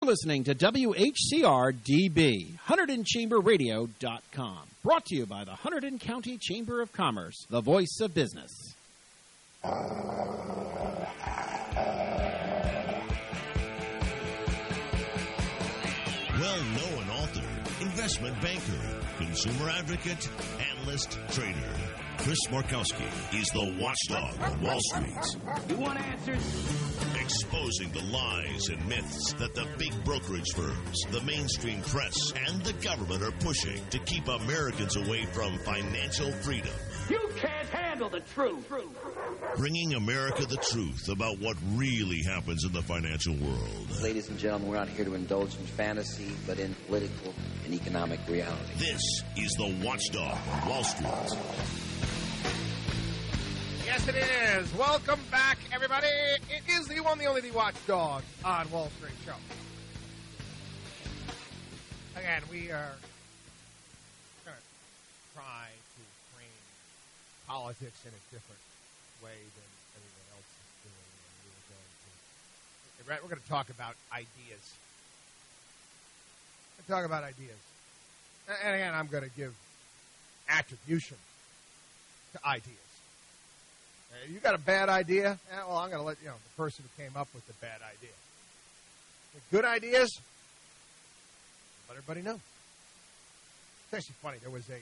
listening to WHCR-DB, HunterdonChamberRadio.com. Brought to you by the Hunterdon County Chamber of Commerce, the voice of business. Well-known author, investment banker, consumer advocate, analyst, trader. Chris Markowski is the watchdog on Wall Street. You want answers? Exposing the lies and myths that the big brokerage firms, the mainstream press, and the government are pushing to keep Americans away from financial freedom. You can't handle the truth. Bringing America the truth about what really happens in the financial world. Ladies and gentlemen, we're not here to indulge in fantasy, but in political and economic reality. This is the Watchdog on Wall Street. Yes, it is. Welcome back, everybody. It is the one, the only, the Watchdog on Wall Street show. Again, we are going to try to frame politics in a different way than everyone else is doing. And we're going to talk about ideas. And again, I'm going to give attribution to ideas. You got a bad idea? Well, I'm going to let the person who came up with the bad idea. The good ideas, let everybody know. It's actually funny. There was that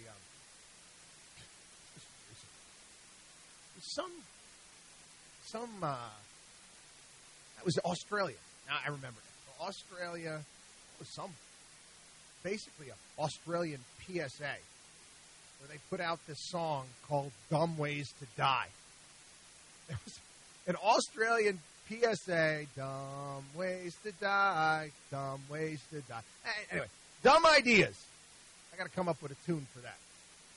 was Australia. Now I remember that. So Australia was basically an Australian PSA where they put out this song called "Dumb Ways to Die." It was an Australian PSA, dumb ways to die, dumb ways to die. Anyway, dumb ideas. I got to come up with a tune for that.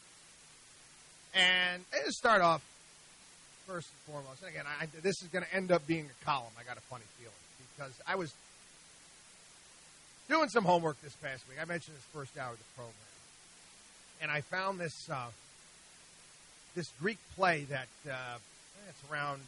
And to start off, first and foremost, and again, this is going to end up being a column. I got a funny feeling because I was doing some homework this past week. I mentioned this first hour of the program. And I found this Greek play that... it's around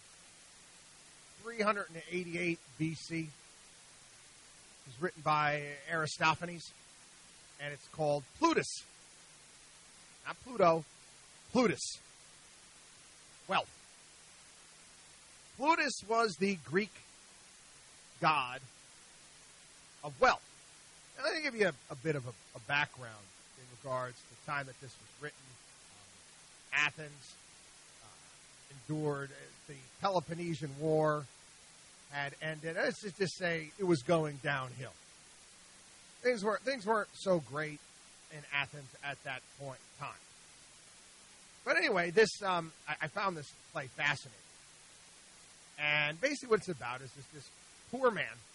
388 BC. It was written by Aristophanes, and it's called Plutus. Not Pluto, Plutus. Wealth. Plutus was the Greek god of wealth. And let me give you a bit of a background in regards to the time that this was written. Athens endured, the Peloponnesian War had ended. Let's just say it was going downhill. Things weren't so great in Athens at that point in time. But anyway, this I found this play fascinating. And basically what it's about is this poor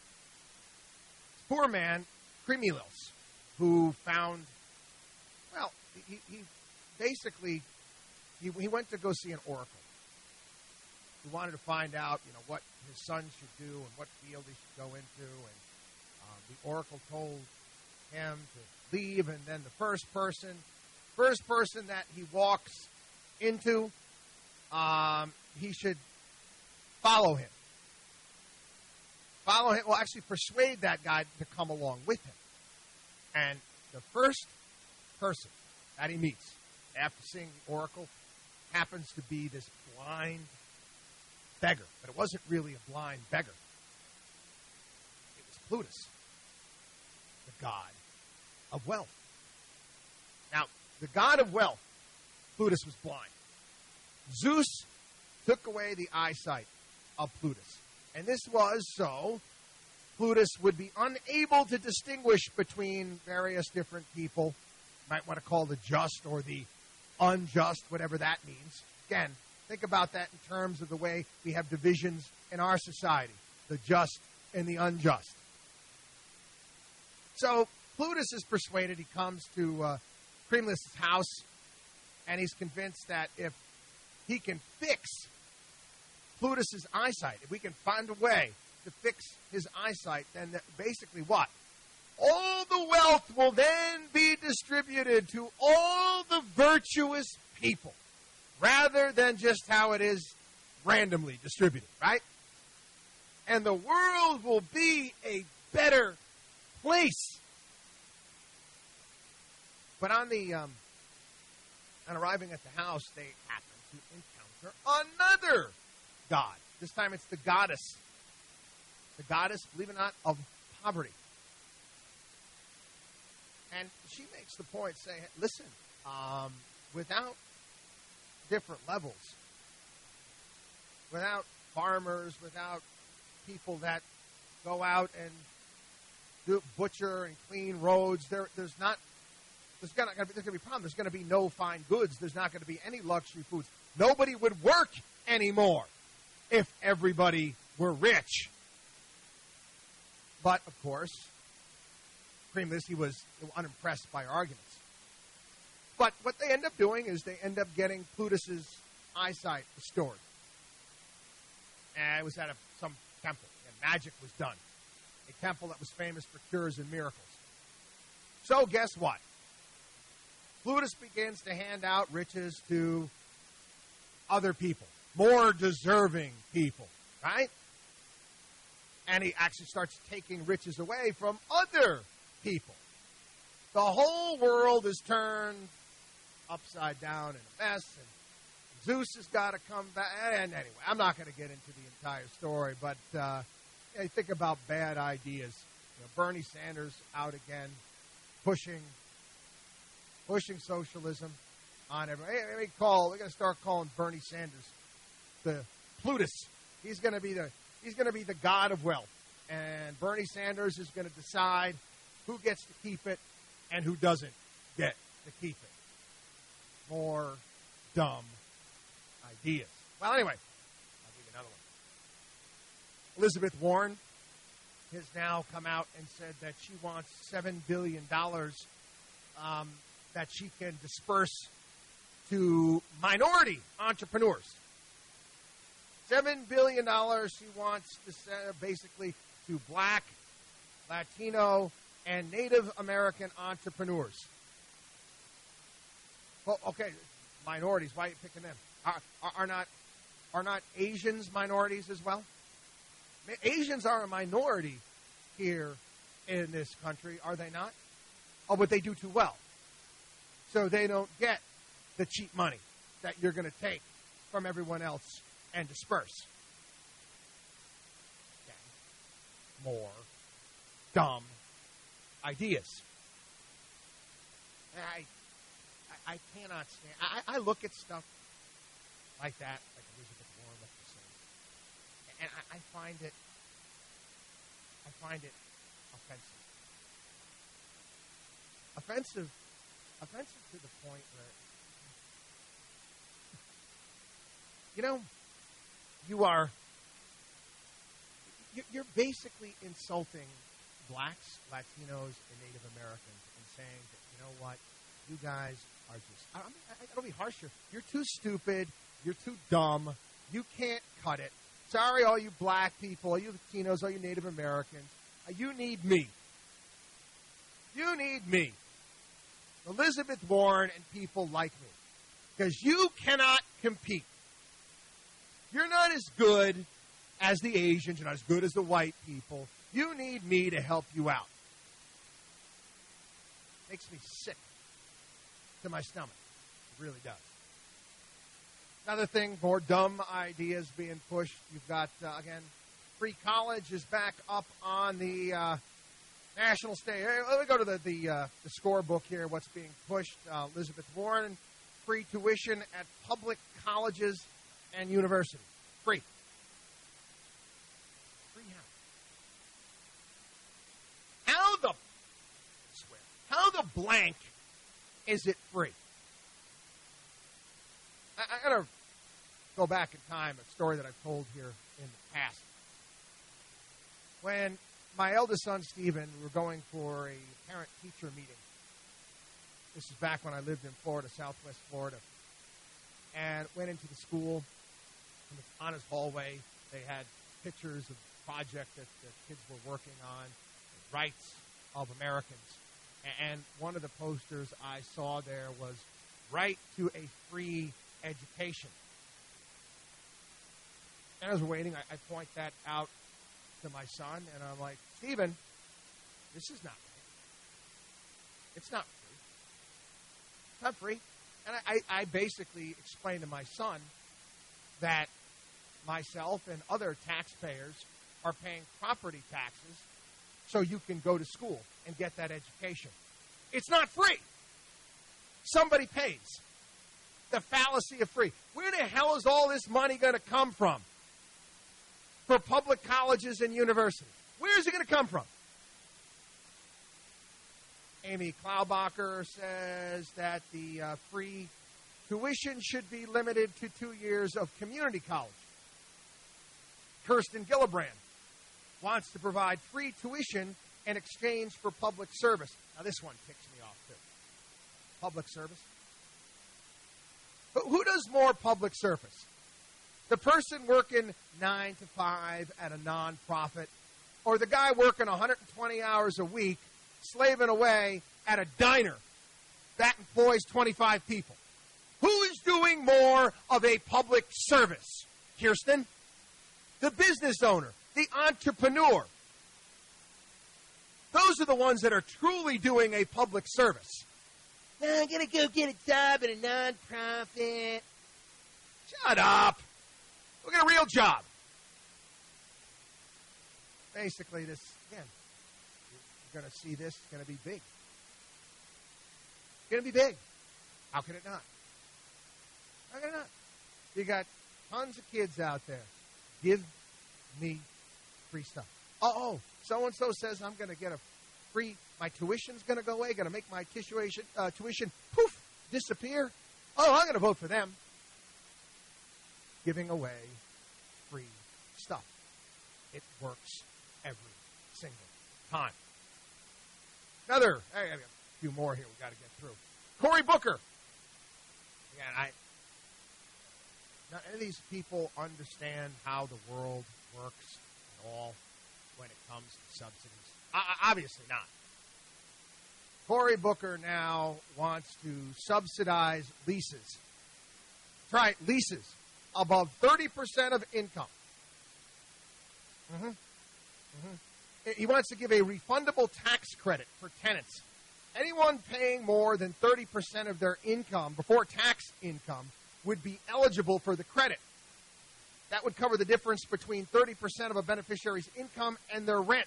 man, Cremulus, who found, he went to go see an oracle. He wanted to find out, what his son should do and what field he should go into. And the oracle told him to leave. And then the first person that he walks into, he should follow him. Well, actually persuade that guy to come along with him. And the first person that he meets after seeing the oracle happens to be this blind beggar, but it wasn't really a blind beggar. It was Plutus, the god of wealth. Now, the god of wealth, Plutus was blind. Zeus took away the eyesight of Plutus. And this was so Plutus would be unable to distinguish between various different people. You might want to call the just or the unjust, whatever that means. Again, think about that in terms of the way we have divisions in our society, the just and the unjust. So Plutus is persuaded. He comes to Cremulus' house, and he's convinced that if he can fix Plutus' eyesight, if we can find a way to fix his eyesight, then basically what? All the wealth will then be distributed to all the virtuous people, rather than just how it is randomly distributed, right? And the world will be a better place. But on arriving at the house, they happen to encounter another god. This time it's the goddess. The goddess, believe it or not, of poverty. And she makes the point saying, listen, without different levels, without farmers, without people that go out and do butcher and clean roads, there's going to be a problem. There's going to be no fine goods. There's not going to be any luxury foods. Nobody would work anymore if everybody were rich. But, of course, Queen Lizzie was unimpressed by arguments. But what they end up doing is they end up getting Plutus's eyesight restored. And it was at some temple, and magic was done. A temple that was famous for cures and miracles. So guess what? Plutus begins to hand out riches to other people, more deserving people, right? And he actually starts taking riches away from other people. The whole world is turned upside down in a mess, and Zeus has got to come back. And anyway, I'm not going to get into the entire story, but you think about bad ideas. Bernie Sanders out again, pushing socialism on everyone. Hey, we're going to start calling Bernie Sanders the Plutus. He's going to be the god of wealth, and Bernie Sanders is going to decide who gets to keep it and who doesn't get to keep it. More dumb ideas. Well, anyway, I'll give you another one. Elizabeth Warren has now come out and said that she wants $7 billion that she can disperse to minority entrepreneurs. $7 billion she wants to send basically to Black, Latino, and Native American entrepreneurs. Well, okay, minorities. Why are you picking them? Are not Asians minorities as well? Asians are a minority here in this country, are they not? Oh, but they do too well. So they don't get the cheap money that you're going to take from everyone else and disperse. Okay. More dumb ideas. I cannot stand. I look at stuff like that, like Elizabeth Warren, like you say, and I find it offensive. Offensive to the point where, you're basically insulting Blacks, Latinos, and Native Americans and saying that, you know what, you guys are just, I don't be harsh here. You're too stupid. You're too dumb. You can't cut it. Sorry, all you Black people, all you Latinos, all you Native Americans. You need me. You need me. Elizabeth Warren and people like me. Because you cannot compete. You're not as good as the Asians. You're not as good as the white people. You need me to help you out. Makes me sick to my stomach. It really does. Another thing, more dumb ideas being pushed. You've got, again, free college is back up on the national stage. Let me go to the scorebook here, what's being pushed. Elizabeth Warren, free tuition at public colleges and universities. Free. Free how? How the blank is it free? I got to go back in time, a story that I've told here in the past. When my eldest son, Stephen, we were going for a parent-teacher meeting. This is back when I lived in Florida, southwest Florida. And went into the school. And on his hallway, they had pictures of the project that the kids were working on, the rights of Americans. And one of the posters I saw there was right to a free education. And as we're waiting, I point that out to my son, and I'm like, Stephen, This is not right. It's not free. It's not free. And I basically explained to my son that myself and other taxpayers are paying property taxes so you can go to school and get that education. It's not free. Somebody pays. The fallacy of free. Where the hell is all this money going to come from for public colleges and universities? Where is it going to come from? Amy Klaubacher says that the free tuition should be limited to 2 years of community college. Kirsten Gillibrand wants to provide free tuition in exchange for public service. Now, this one ticks me off, too. Public service. But who does more public service? The person working 9 to 5 at a nonprofit, or the guy working 120 hours a week, slaving away at a diner that employs 25 people? Who is doing more of a public service? Kirsten? The business owner, the entrepreneur. Those are the ones that are truly doing a public service. Now I'm going to go get a job at a nonprofit. Shut up. Look at a real job. Basically, this, again, you're going to see this. It's going to be big. It's going to be big. How can it not? How can it not? You got tons of kids out there. Give me free stuff. Oh, so-and-so says I'm going to get a free, my tuition's going to go away, going to make my tuition, poof, disappear. Oh, I'm going to vote for them. Giving away free stuff. It works every single time. I got a few more here we got to get through. Cory Booker. Again, none of these people understand how the world works at all when it comes to subsidies. Obviously not. Cory Booker now wants to subsidize leases. That's right, leases above 30% of income. He wants to give a refundable tax credit for tenants. Anyone paying more than 30% of their income before tax income would be eligible for the credit. That would cover the difference between 30% of a beneficiary's income and their rent.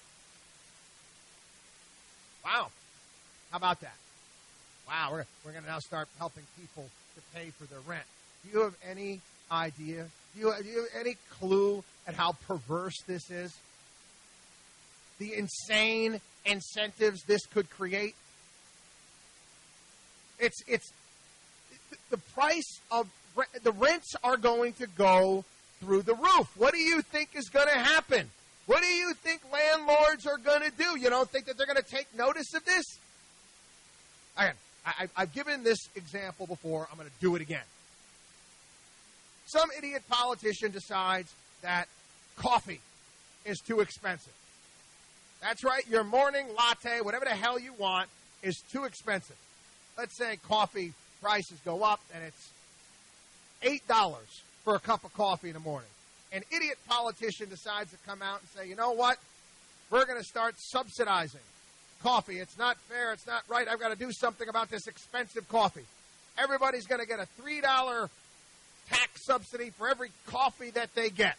Wow. How about that? Wow, we're going to now start helping people to pay for their rent. Do you have any idea? Do you have any clue at how perverse this is? The insane incentives this could create? It's the price of the rents are going to go through the roof. What do you think is going to happen? What do you think landlords are going to do? You don't think that they're going to take notice of this? Again, I've given this example before. I'm going to do it again. Some idiot politician decides that coffee is too expensive. That's right. Your morning latte, whatever the hell you want, is too expensive. Let's say coffee prices go up and it's $8 for a cup of coffee in the morning. An idiot politician decides to come out and say, you know what? We're going to start subsidizing coffee. It's not fair. It's not right. I've got to do something about this expensive coffee. Everybody's going to get a $3 tax subsidy for every coffee that they get.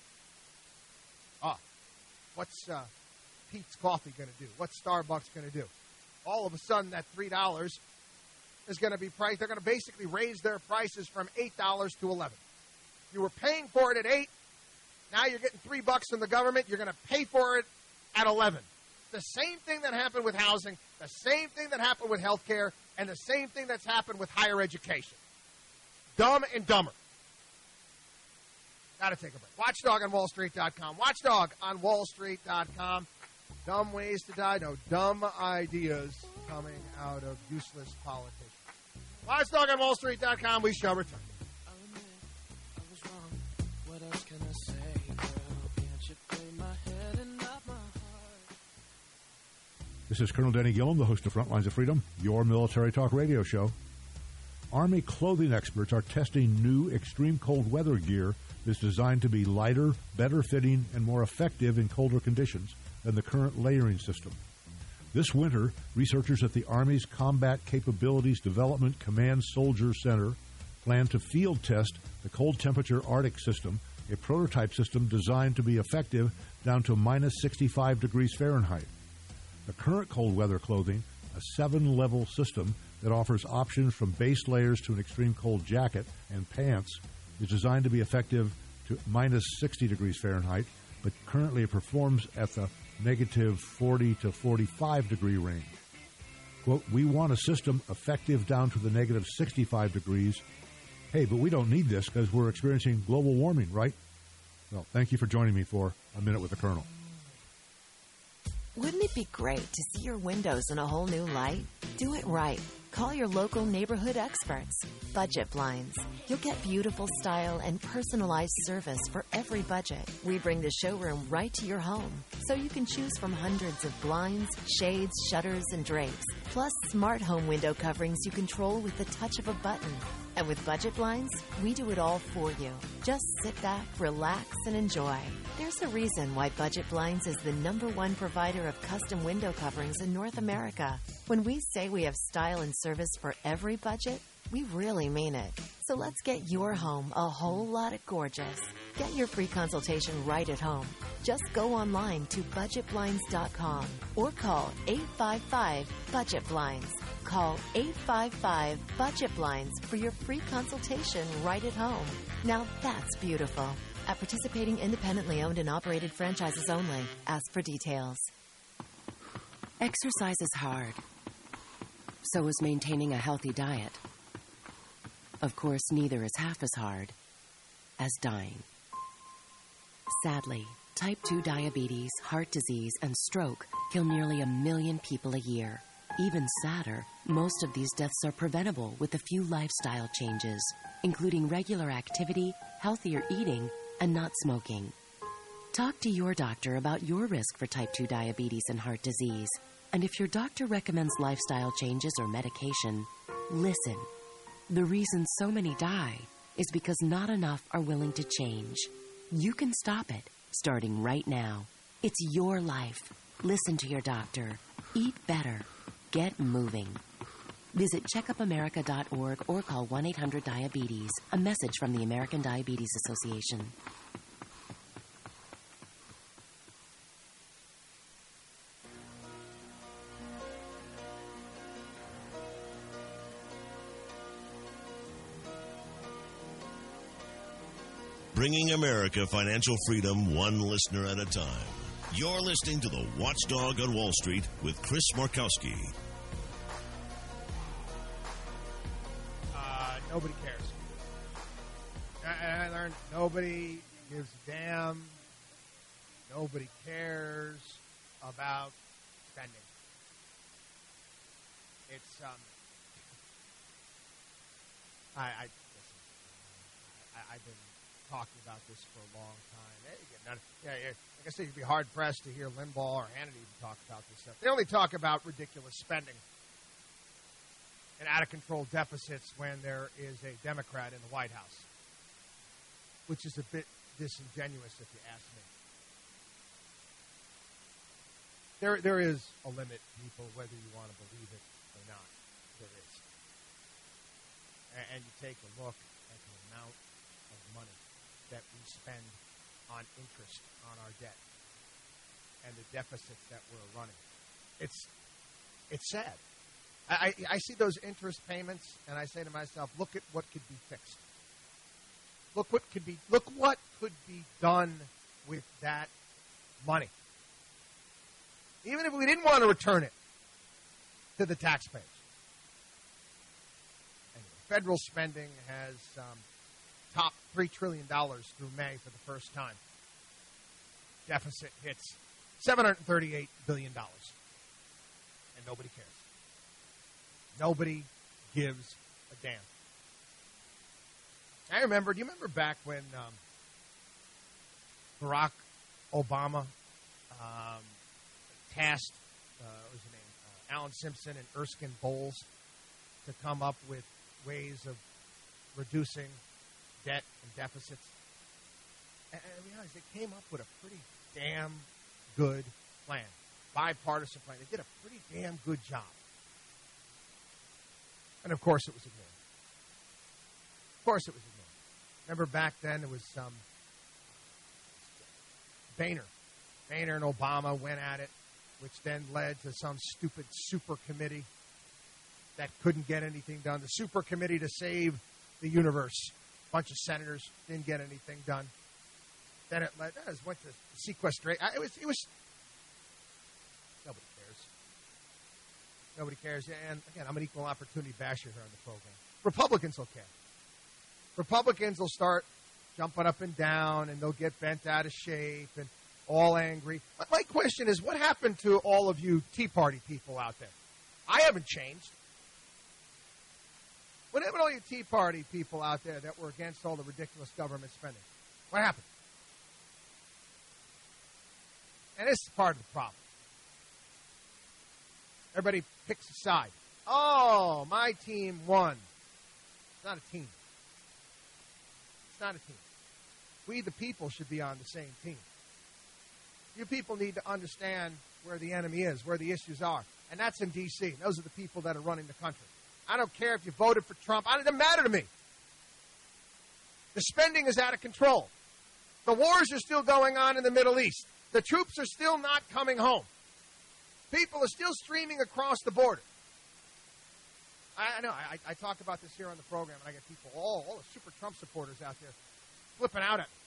What's Pete's Coffee going to do? What's Starbucks going to do? All of a sudden, that $3 is going to be priced. They're going to basically raise their prices from $8 to $11. You were paying for it at $8. Now you're getting $3 from the government. You're going to pay for it at $11. The same thing that happened with housing, the same thing that happened with health care, and the same thing that's happened with higher education. Dumb and dumber. Got to take a break. Watchdog on WallStreet.com. Watchdog on WallStreet.com. Dumb ways to die. No dumb ideas coming out of useless politicians. Watchdog on WallStreet.com. We shall return. I was wrong. What else can I say, girl? Can't you play my head and not my heart? This is Colonel Denny Gillum, the host of Frontlines of Freedom, your military talk radio show. Army clothing experts are testing new extreme cold weather gear that's designed to be lighter, better fitting, and more effective in colder conditions than the current layering system. This winter, researchers at the Army's Combat Capabilities Development Command Soldier Center plan to field test the cold temperature Arctic system, a prototype system designed to be effective down to minus 65 degrees Fahrenheit. The current cold weather clothing, a 7-level system that offers options from base layers to an extreme cold jacket and pants, is designed to be effective to minus 60 degrees Fahrenheit, but currently it performs at the negative 40 to 45 degree range. Quote, we want a system effective down to the negative 65 degrees. Hey, but we don't need this because we're experiencing global warming, right? Well, thank you for joining me for A Minute with the Colonel. Wouldn't it be great to see your windows in a whole new light? Do it right. Call your local neighborhood experts. Budget Blinds. You'll get beautiful style and personalized service for every budget. We bring the showroom right to your home, so you can choose from hundreds of blinds, shades, shutters, and drapes, plus smart home window coverings you control with the touch of a button. And with Budget Blinds, we do it all for you. Just sit back, relax, and enjoy. There's a reason why Budget Blinds is the #1 provider of custom window coverings in North America. When we say we have style and service for every budget, we really mean it. So let's get your home a whole lot of gorgeous. Get your free consultation right at home. Just go online to budgetblinds.com or call 855-BUDGET-BLINDS. Call 855-BUDGET-BLINDS for your free consultation right at home. Now that's beautiful. At participating independently owned and operated franchises only. Ask for details. Exercise is hard. So is maintaining a healthy diet. Of course, neither is half as hard as dying. Sadly, type 2 diabetes, heart disease, and stroke kill nearly 1 million people a year. Even sadder, most of these deaths are preventable with a few lifestyle changes, including regular activity, healthier eating, and not smoking. Talk to your doctor about your risk for type 2 diabetes and heart disease. And if your doctor recommends lifestyle changes or medication, listen. The reason so many die is because not enough are willing to change. You can stop it, starting right now. It's your life. Listen to your doctor. Eat better. Get moving. Visit checkupamerica.org or call 1-800-DIABETES. A message from the American Diabetes Association. Bringing America financial freedom one listener at a time. You're listening to the Watchdog on Wall Street with Chris Markowski. Nobody cares. I learned nobody gives a damn. Nobody cares about spending. It's I've been talking about this for a long time. Like I said, you'd be hard-pressed to hear Limbaugh or Hannity even talk about this stuff. They only talk about ridiculous spending and out-of-control deficits when there is a Democrat in the White House, which is a bit disingenuous if you ask me. There is a limit, people, whether you want to believe it or not. There is. And you take a look at the amount of money that we spend on interest on our debt and the deficits that we're running. It's sad. I see those interest payments and I say to myself, look at what could be fixed. Look what could be done with that money. Even if we didn't want to return it to the taxpayers. Anyway, federal spending has topped $3 trillion through May for the first time. Deficit hits $738 billion. And nobody cares. Nobody gives a damn. Do you remember back when Barack Obama tasked, what was his name, Alan Simpson and Erskine Bowles to come up with ways of reducing debt and deficits? And I realized they came up with a pretty damn good plan. bipartisan plan. They did a pretty damn good job. And, of course, it was ignored. Of course it was ignored. Remember back then it was Boehner. Boehner and Obama went at it, which then led to some stupid super committee that couldn't get anything done. The super committee to save the universe. A bunch of senators didn't get anything done. Then it went to sequestration. It was. Nobody cares. Nobody cares. And again, I'm an equal opportunity basher here on the program. Republicans will care. Republicans will start jumping up and down, and they'll get bent out of shape and all angry. But my question is, what happened to all of you Tea Party people out there? I haven't changed. What happened to all you Tea Party people out there that were against all the ridiculous government spending? What happened? And this is part of the problem. Everybody picks a side. Oh, my team won. It's not a team. It's not a team. We, the people, should be on the same team. You people need to understand where the enemy is, where the issues are. And that's in D.C. Those are the people that are running the country. I don't care if you voted for Trump. It doesn't matter to me. The spending is out of control. The wars are still going on in the Middle East. The troops are still not coming home. People are still streaming across the border. I know. I talk about this here on the program, and I get people, all the super Trump supporters out there, flipping out at me.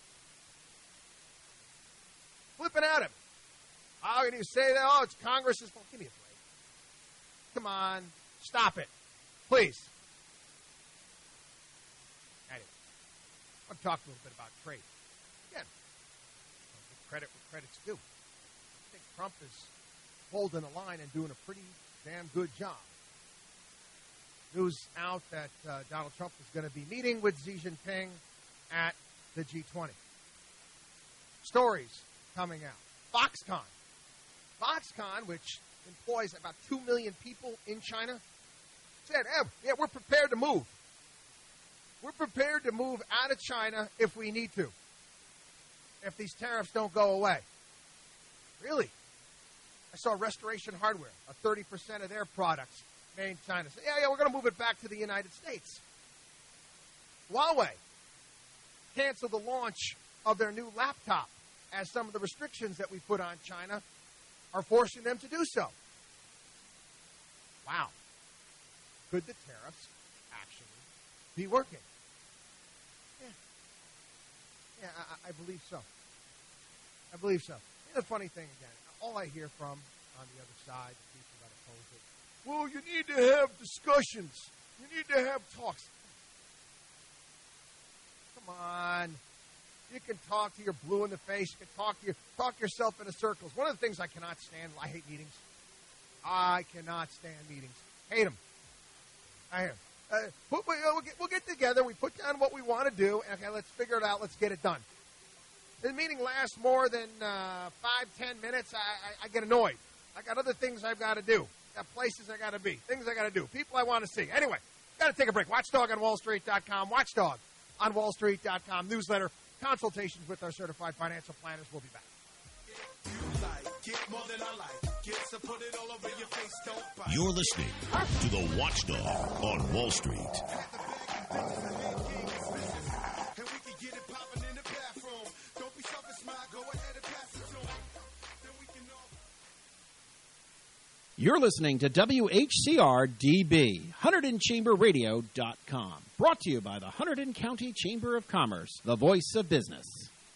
Flipping out at me. How can you say that? Oh, it's Congress's fault. Give me a break. Come on. Stop it. Please. Anyway, I'll talk a little bit about trade. Again, give credit where credit's due. I think Trump is holding the line and doing a pretty damn good job. News out that Donald Trump is going to be meeting with Xi Jinping at the G20. Stories coming out. Foxconn, which employs about 2 million people in China, said, yeah, we're prepared to move. We're prepared to move out of China if we need to, if these tariffs don't go away. Really? I saw Restoration Hardware, 30% of their products made in China. Say, yeah, we're going to move it back to the United States. Huawei canceled the launch of their new laptop as some of the restrictions that we put on China are forcing them to do so. Wow. Could the tariffs actually be working? Yeah, I believe so. I believe so. And the funny thing, again, all I hear from on the other side, the people that oppose it, well, you need to have discussions. You need to have talks. Come on. You can talk to your blue in the face. You can talk yourself into circles. One of the things I cannot stand, I hate meetings. I cannot stand meetings. Hate them. I hate them. We'll get together. We put down what we want to do. Okay, let's figure it out. Let's get it done. The meeting lasts more than 5-10 minutes. I get annoyed. I got other things I've got to do. Got places I got to be. Things I got to do. People I want to see. Anyway, got to take a break. Watchdog on WallStreet.com. Watchdog on WallStreet.com. Newsletter. Consultations with our certified financial planners. We'll be back. You're listening to The Watchdog on Wall Street. You're listening to WHCR-DB, HunterdonChamberRadio.com. Brought to you by the Hunterdon County Chamber of Commerce, the voice of business.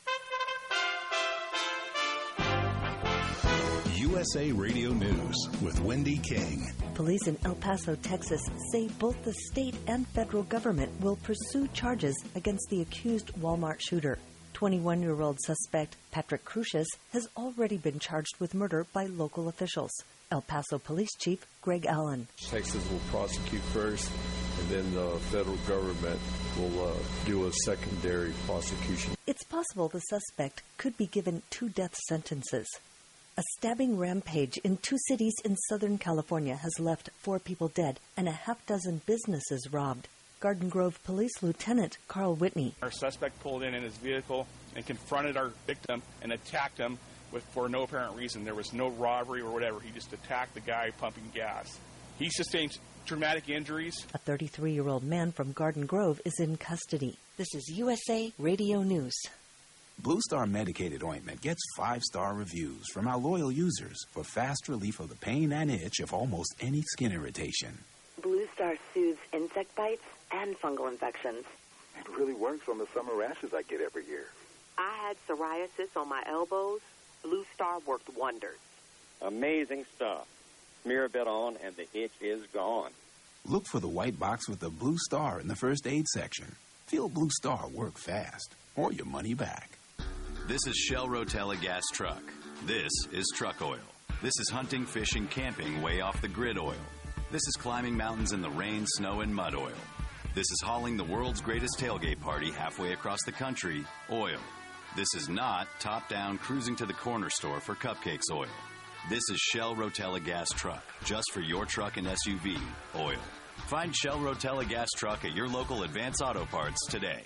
USA Radio News with Wendy King. Police in El Paso, Texas say both the state and federal government will pursue charges against the accused Walmart shooter. 21-year-old suspect Patrick Crucius has already been charged with murder by local officials. El Paso Police Chief Greg Allen. Texas will prosecute first, and then the federal government will do a secondary prosecution. It's possible the suspect could be given 2 death sentences. A stabbing rampage in 2 cities in Southern California has left 4 people dead and a half-dozen businesses robbed. Garden Grove Police Lieutenant Carl Whitney. Our suspect pulled in his vehicle and confronted our victim and attacked him for no apparent reason. There was no robbery or whatever. He just attacked the guy pumping gas. He sustained traumatic injuries. A 33-year-old man from Garden Grove is in custody. This is USA Radio News. Blue Star medicated ointment gets 5-star reviews from our loyal users for fast relief of the pain and itch of almost any skin irritation. Blue Star soothes insect bites and fungal infections. It really works on the summer rashes I get every year. I had psoriasis on my elbows. Blue Star worked wonders. Amazing stuff. Smear a bit on and the itch is gone. Look for the white box with the Blue Star in the first aid section. Feel Blue Star work fast or your money back. This is Shell Rotella gas truck. This is truck oil. This is hunting, fishing, camping way off the grid oil. This is climbing mountains in the rain, snow, and mud oil. This is hauling the world's greatest tailgate party halfway across the country, oil. This is not top-down cruising to the corner store for cupcakes oil. This is Shell Rotella gas truck, just for your truck and SUV, oil. Find Shell Rotella gas truck at your local Advance Auto Parts today.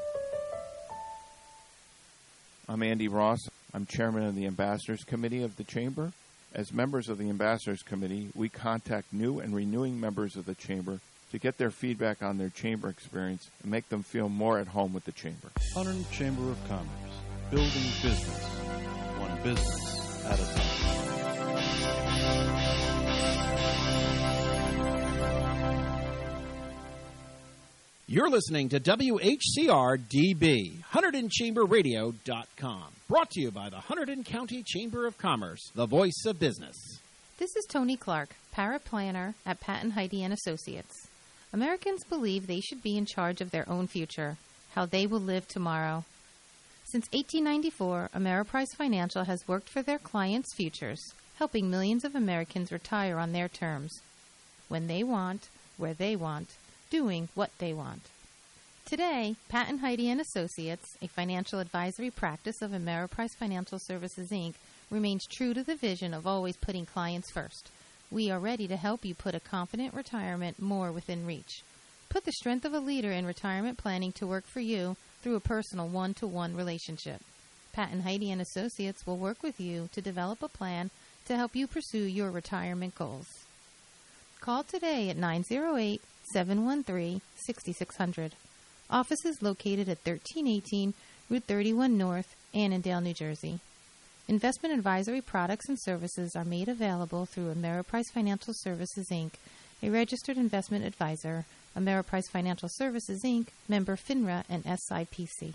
I'm Andy Ross. I'm chairman of the Ambassadors Committee of the Chamber. As members of the Ambassadors Committee, we contact new and renewing members of the Chamber to get their feedback on their Chamber experience and make them feel more at home with the Chamber. Hunterdon Chamber of Commerce, building business, one business at a time. You're listening to WHCR-DB, HunterdonChamberRadio.com. Brought to you by the Hunterdon County Chamber of Commerce, the voice of business. This is Tony Clark, paraplanner at Patton Heide & Associates. Americans believe they should be in charge of their own future, how they will live tomorrow. Since 1894, Ameriprise Financial has worked for their clients' futures, helping millions of Americans retire on their terms, when they want, where they want, doing what they want. Today, Patton Heide & Associates, a financial advisory practice of Ameriprise Financial Services, Inc., remains true to the vision of always putting clients first. We are ready to help you put a confident retirement more within reach. Put the strength of a leader in retirement planning to work for you through a personal one-to-one relationship. Patton Heide & Associates will work with you to develop a plan to help you pursue your retirement goals. Call today at 908-713-6600. Office is located at 1318 Route 31 North, Annandale, New Jersey. Investment advisory products and services are made available through Ameriprise Financial Services, Inc., a registered investment advisor, Ameriprise Financial Services, Inc., member FINRA and SIPC.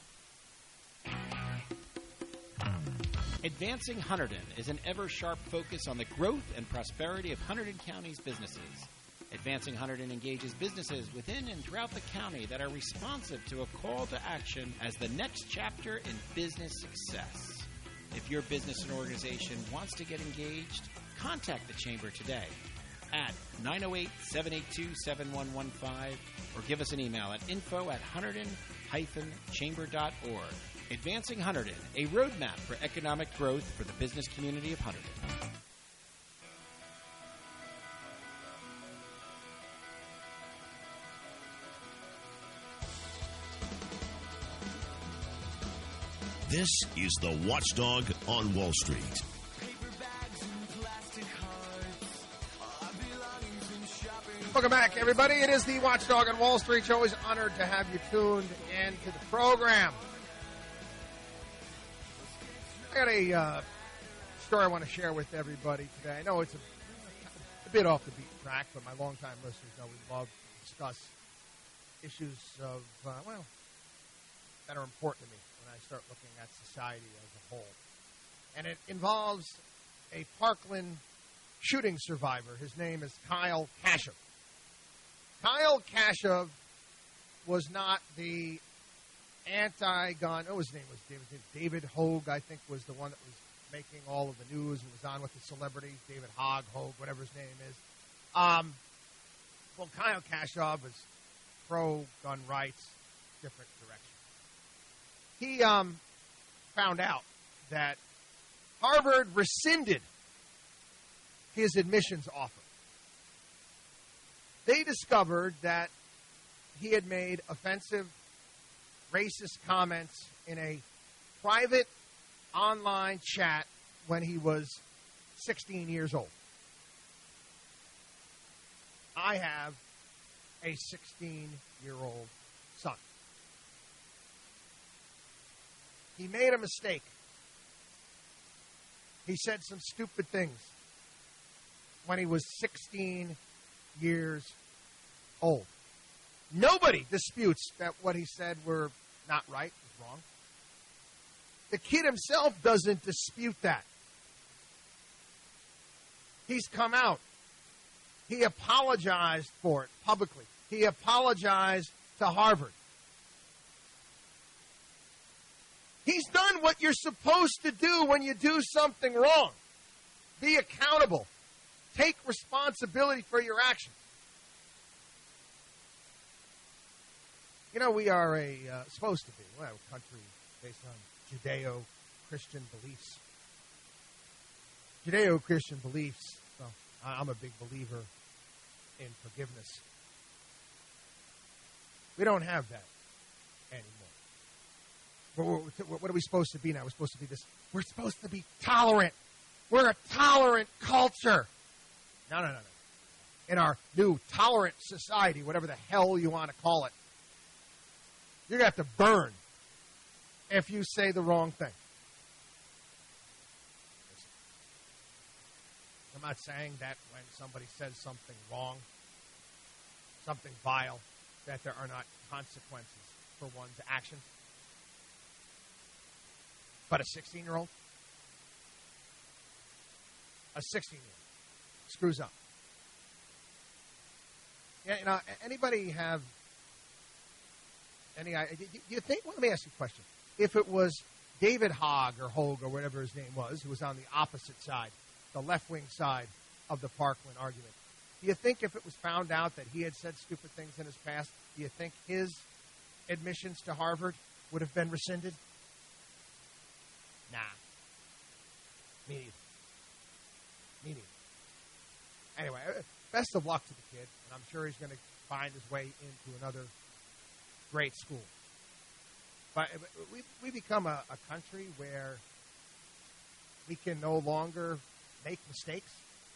Advancing Hunterdon is an ever-sharp focus on the growth and prosperity of Hunterdon County's businesses. Advancing Hunterdon engages businesses within and throughout the county that are responsive to a call to action as the next chapter in business success. If your business and organization wants to get engaged, contact the Chamber today at 908-782-7115 or give us an email at info@hunterdon-chamber.org. Advancing Hunterdon, a roadmap for economic growth for the business community of Hunterdon. This is the Watchdog on Wall Street. Welcome back, everybody. It is the Watchdog on Wall Street show. Always honored to have you tuned in to the program. I got a story I want to share with everybody today. I know it's a bit off the beaten track, but my longtime listeners know we love to discuss issues of, that are important to me when I start looking at society as a whole. And it involves a Parkland shooting survivor. His name is Kyle Kashuv. Kyle Kashuv was not the anti-gun. Oh, his name was David Hogue, I think, was the one that was making all of the news and was on with the celebrities. David Hogue, whatever his name is. Well, Kyle Kashuv is pro-gun rights, different direction. He found out that Harvard rescinded his admissions offer. They discovered that he had made offensive, racist comments in a private online chat when he was 16 years old. I have a 16-year-old son. He made a mistake. He said some stupid things when he was 16 years old. Nobody disputes that what he said were not right, was wrong. The kid himself doesn't dispute that. He's come out. He apologized for it publicly. He apologized to Harvard. He's done what you're supposed to do when you do something wrong. Be accountable. Take responsibility for your actions. You know, we are supposed to be a country based on Judeo-Christian beliefs. Judeo-Christian beliefs. So I'm a big believer in forgiveness. We don't have that anymore. What are we supposed to be now? We're supposed to be this. We're supposed to be tolerant. We're a tolerant culture. No. In our new tolerant society, whatever the hell you want to call it, you're going to have to burn if you say the wrong thing. I'm not saying that when somebody says something wrong, something vile, that there are not consequences for one's actions. But a 16-year-old? A 16-year-old screws up. Yeah, you know, anybody have any idea? Do you think, well, let me ask you a question. If it was David Hogue or whatever his name was, who was on the opposite side, the left-wing side of the Parkland argument, do you think if it was found out that he had said stupid things in his past, do you think his admissions to Harvard would have been rescinded? Nah. Me neither. Anyway, best of luck to the kid, and I'm sure he's going to find his way into another great school. But we become a country where we can no longer make mistakes.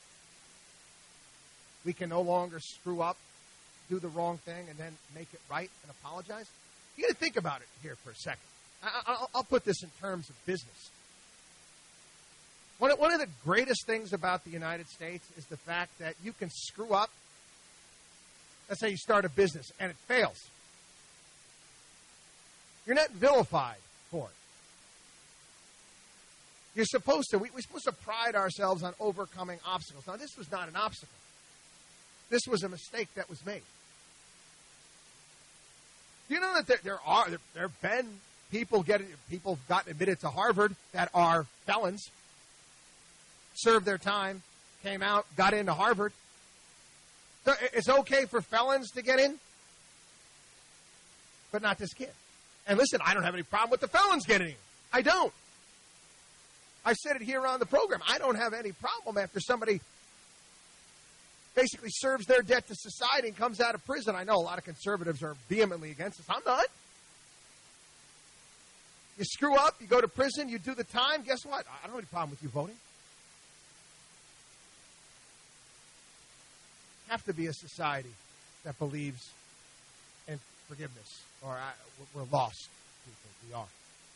We can no longer screw up, do the wrong thing, and then make it right and apologize. You got to think about it here for a second. I'll put this in terms of business. One of the greatest things about the United States is the fact that you can screw up. Let's say you start a business and it fails. You're not vilified for it. You're supposed to. We're supposed to pride ourselves on overcoming obstacles. Now, this was not an obstacle. This was a mistake that was made. You know that there have been people gotten admitted to Harvard that are felons, served their time, came out, got into Harvard. So it's okay for felons to get in, but not this kid. And listen, I don't have any problem with the felons getting in. I don't. I said it here on the program. I don't have any problem after somebody basically serves their debt to society and comes out of prison. I know a lot of conservatives are vehemently against this. I'm not. You screw up, you go to prison, you do the time. Guess what? I don't have any problem with you voting. Have to be a society that believes in forgiveness, or we're lost. We are.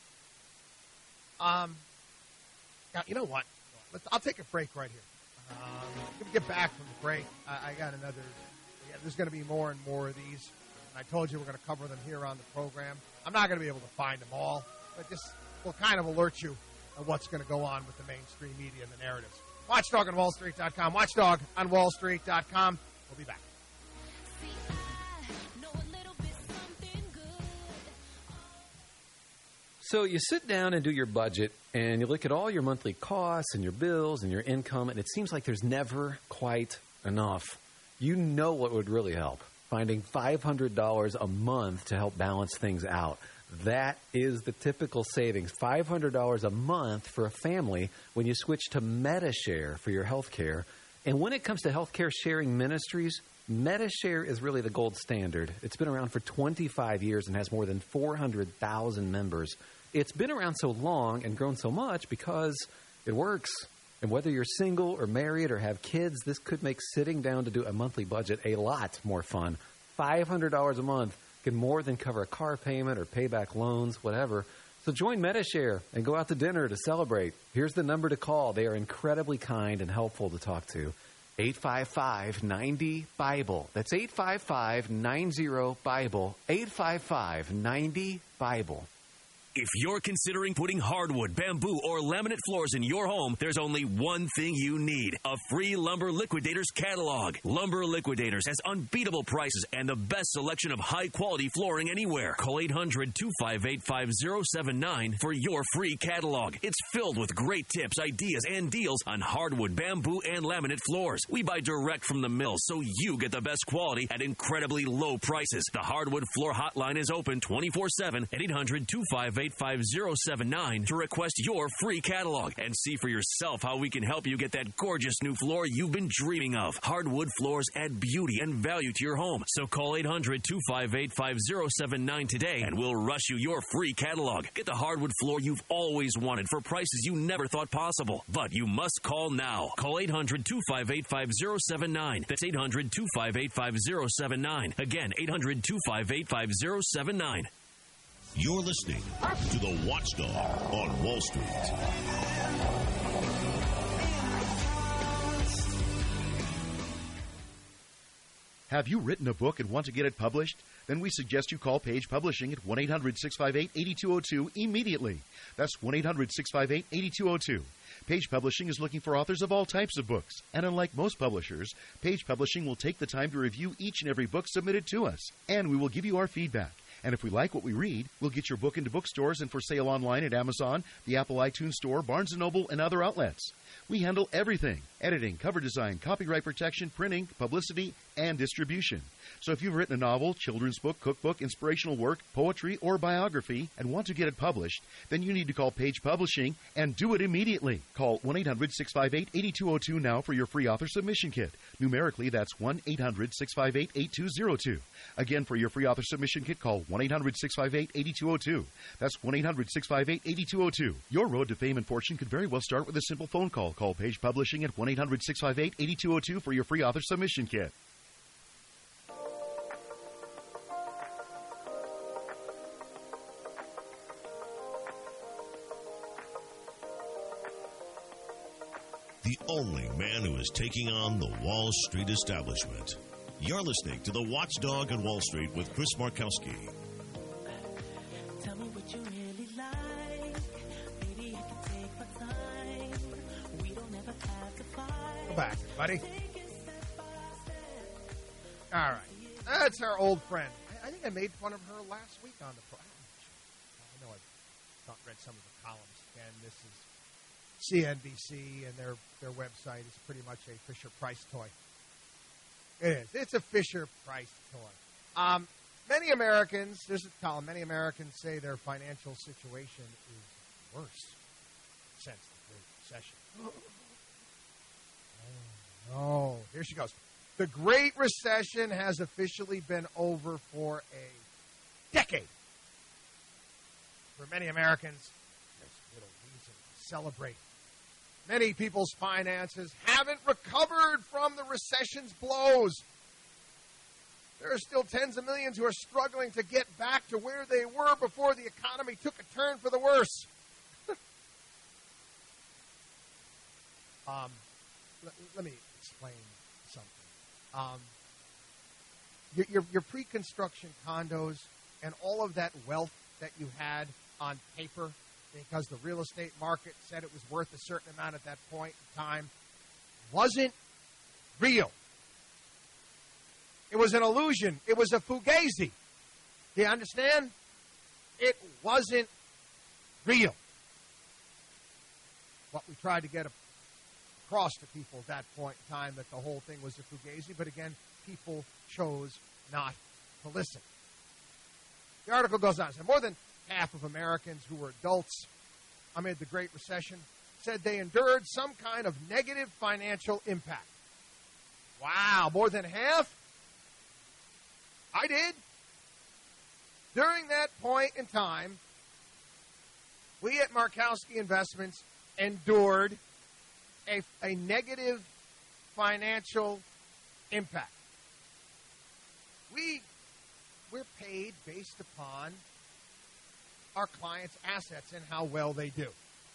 Now, you know what? I'll take a break right here. Let me get back from the break. I got another. Yeah, there's going to be more and more of these. And I told you we're going to cover them here on the program. I'm not going to be able to find them all, but this will kind of alert you of what's going to go on with the mainstream media and the narratives. Watchdog on WallStreet.com. Watchdog on WallStreet.com. We'll be back. So you sit down and do your budget, and you look at all your monthly costs and your bills and your income, and it seems like there's never quite enough. You know what would really help? Finding $500 a month to help balance things out. That is the typical savings, $500 a month for a family when you switch to Medi-Share for your health care. And when it comes to healthcare sharing ministries, Medi-Share is really the gold standard. It's been around for 25 years and has more than 400,000 members. It's been around so long and grown so much because It works. And whether you're single or married or have kids, this could make sitting down to do a monthly budget a lot more fun. $500 a month can more than cover a car payment or pay back loans, whatever. So join Metashare and go out to dinner to celebrate. Here's the number to call. They are incredibly kind and helpful to talk to. 855-90-BIBLE. That's 855-90-BIBLE. 855-90-BIBLE. If you're considering putting hardwood, bamboo, or laminate floors in your home, there's only one thing you need: a free Lumber Liquidators catalog. Lumber Liquidators has unbeatable prices and the best selection of high-quality flooring anywhere. Call 800-258-5079 for your free catalog. It's filled with great tips, ideas, and deals on hardwood, bamboo, and laminate floors. We buy direct from the mill, so you get the best quality at incredibly low prices. The Hardwood Floor Hotline is open 24/7 at 800-258-5079 to request your free catalog and see for yourself how we can help you get that gorgeous new floor you've been dreaming of. Hardwood floors add beauty and value to your home. So call 800-258-5079 today and we'll rush you your free catalog. Get the hardwood floor you've always wanted for prices you never thought possible. But you must call now. Call 800-258-5079. That's 800-258-5079. Again, 800-258-5079. You're listening to The Watchdog on Wall Street. Have you written a book and want to get it published? Then we suggest you call Page Publishing at 1-800-658-8202 immediately. That's 1-800-658-8202. Page Publishing is looking for authors of all types of books. And unlike most publishers, Page Publishing will take the time to review each and every book submitted to us. And we will give you our feedback. And if we like what we read, we'll get your book into bookstores and for sale online at Amazon, the Apple iTunes Store, Barnes & Noble, and other outlets. We handle everything: editing, cover design, copyright protection, printing, publicity, and distribution. So if you've written a novel, children's book, cookbook, inspirational work, poetry, or biography and want to get it published, then you need to call Page Publishing and do it immediately. Call 1-800-658-8202 now for your free author submission kit. Numerically, that's 1-800-658-8202. Again, for your free author submission kit, call 1-800-658-8202. That's 1-800-658-8202. Your road to fame and fortune could very well start with a simple phone call. Call Page Publishing at 1-800-658-8202 for your free author submission kit. The only man who is taking on the Wall Street establishment. You're listening to The Watchdog on Wall Street with Chris Markowski. Tell me what you really like. Maybe I can take my time. We don't ever have to fight. Go back, buddy. All right. That's our old friend. I think I made fun of her last week on the program. I know I've read some of the columns, and this is CNBC, and their website is pretty much a Fisher-Price toy. It is. It's a Fisher-Price toy. Many Americans, this is a column, many Americans say their financial situation is worse since the Great Recession. Oh, here she goes. The Great Recession has officially been over for a decade. For many Americans, there's little reason to celebrate. Many people's finances haven't recovered from the recession's blows. There are still tens of millions who are struggling to get back to where they were before the economy took a turn for the worse. Let me explain something. Your pre-construction condos and all of that wealth that you had on paper because the real estate market said it was worth a certain amount at that point in time wasn't real. It was an illusion. It was a fugazi. Do you understand? It wasn't real. What we tried to get across to people at that point in time, that the whole thing was a fugazi, but again, people chose not to listen. The article goes on. So more than half of Americans who were adults amid the Great Recession said they endured some kind of negative financial impact. Wow, more than half? I did. During that point in time, we at Markowski Investments endured a negative financial impact. We're paid based upon our clients' assets and how well they do.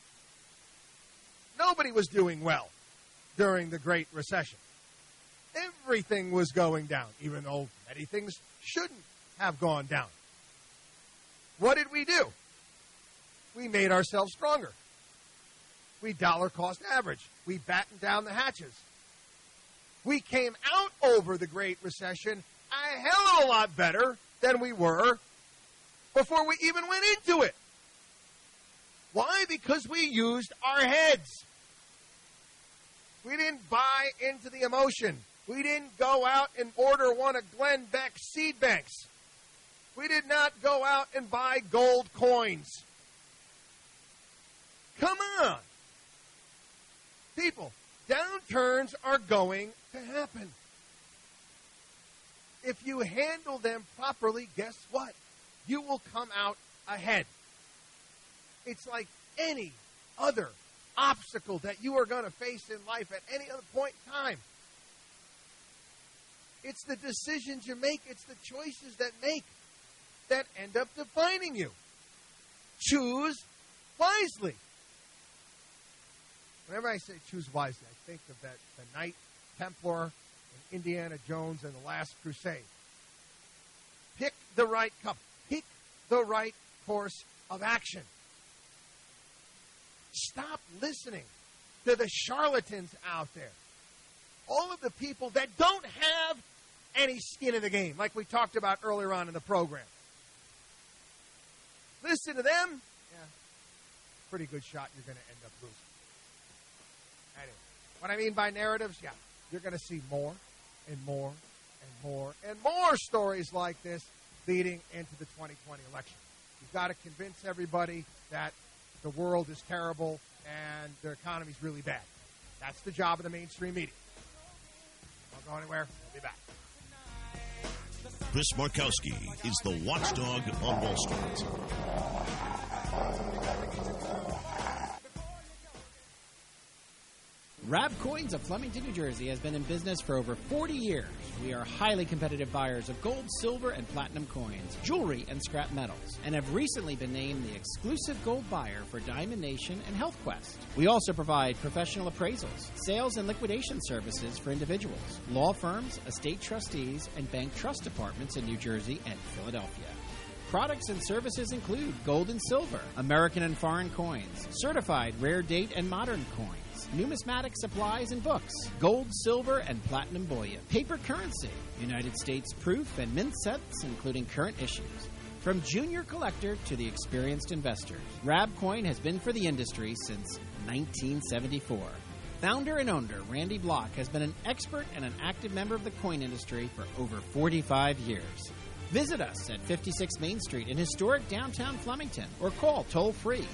Nobody was doing well during the Great Recession. Everything was going down, even though many things shouldn't have gone down. What did we do? We made ourselves stronger. We dollar cost average. We battened down the hatches. We came out over the Great Recession a hell of a lot better than we were before we even went into it. Why? Because we used our heads. We didn't buy into the emotion. We didn't go out and order one of Glenn Beck's seed banks. We did not go out and buy gold coins. Come on. People, downturns are going to happen. If you handle them properly, guess what? You will come out ahead. It's like any other obstacle that you are going to face in life at any other point in time. It's the decisions you make, it's the choices that end up defining you. Choose wisely. Whenever I say choose wisely, I think of the Knight Templar in Indiana Jones and the Last Crusade. Pick the right cup. Pick the right course of action. Stop listening to the charlatans out there. All of the people that don't have any skin in the game, like we talked about earlier on in the program. Listen to them. Yeah, pretty good shot you're going to end up losing. Anyway, what I mean by narratives, yeah, you're going to see more and more and more and more stories like this leading into the 2020 election. You've got to convince everybody that the world is terrible and the economy is really bad. That's the job of the mainstream media. Don't go anywhere. We'll be back. Chris Markowski is the watchdog on Wall Street. Rab Coins of Flemington, New Jersey has been in business for over 40 years. We are highly competitive buyers of gold, silver, and platinum coins, jewelry, and scrap metals, and have recently been named the exclusive gold buyer for Diamond Nation and Health Quest. We also provide professional appraisals, sales and liquidation services for individuals, law firms, estate trustees, and bank trust departments in New Jersey and Philadelphia. Products and services include gold and silver, American and foreign coins, certified rare date and modern coins, numismatic supplies and books, gold, silver, and platinum bullion, paper currency, United States proof and mint sets, including current issues. From junior collector to the experienced investor, Rab Coin has been for the industry since 1974. Founder and owner Randy Block has been an expert and an active member of the coin industry for over 45 years. Visit us at 56 Main Street in historic downtown Flemington or call toll-free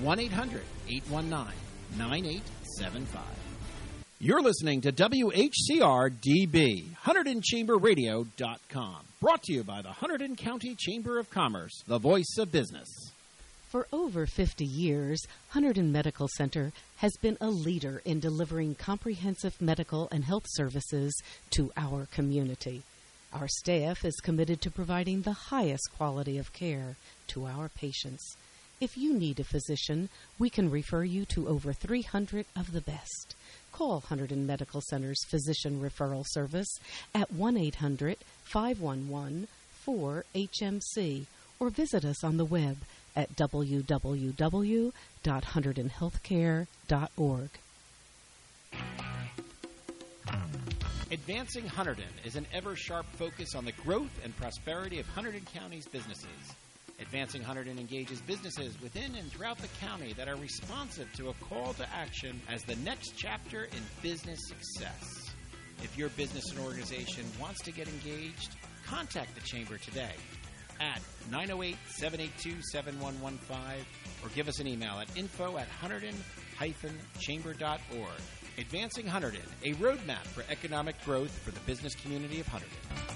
1-800-819-9875. You're listening to WHCR-DB, HunterdonChamberRadio.com. Brought to you by the Hunterdon County Chamber of Commerce, the voice of business. For over 50 years, Hunterdon Medical Center has been a leader in delivering comprehensive medical and health services to our community. Our staff is committed to providing the highest quality of care to our patients. If you need a physician, we can refer you to over 300 of the best. Call Hunterdon Medical Center's Physician Referral Service at 1-800-511-4HMC or visit us on the web at www.hunterdonhealthcare.org. Advancing Hunterdon is an ever-sharp focus on the growth and prosperity of Hunterdon County's businesses. Advancing Hunterdon engages businesses within and throughout the county that are responsive to a call to action as the next chapter in business success. If your business and organization wants to get engaged, contact the Chamber today at 908-782-7115 or give us an email at info@hunterdon-chamber.org. Advancing Hunterdon, a roadmap for economic growth for the business community of Hunterdon.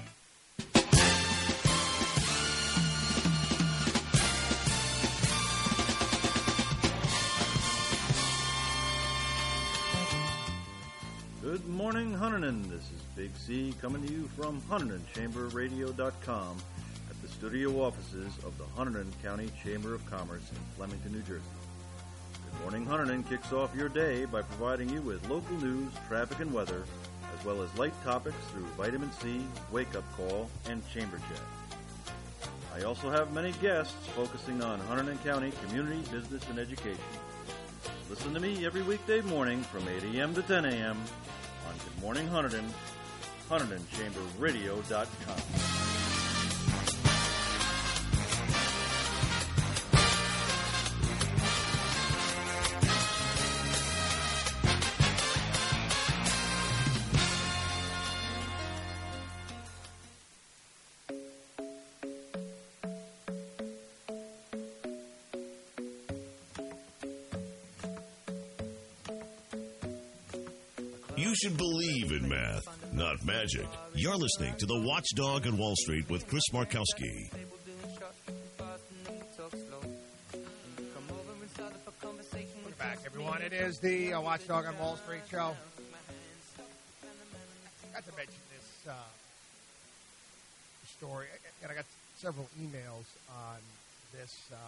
morning, Huntington. This is Big C coming to you from HuntingtonChamberRadio.com at the studio offices of the Huntington County Chamber of Commerce in Flemington, New Jersey. Good morning, Huntington kicks off your day by providing you with local news, traffic, and weather, as well as light topics through Vitamin C, Wake Up Call, and Chamber Chat. I also have many guests focusing on Huntington County community, business, and education. Listen to me every weekday morning from 8 a.m. to 10 a.m. on Good Morning Huntington, HuntingtonChamberRadio.com. You should believe in math, not magic. You're listening to The Watchdog on Wall Street with Chris Markowski. Welcome back, everyone. It is the Watchdog on Wall Street show. I got to mention this story, and I got several emails on this.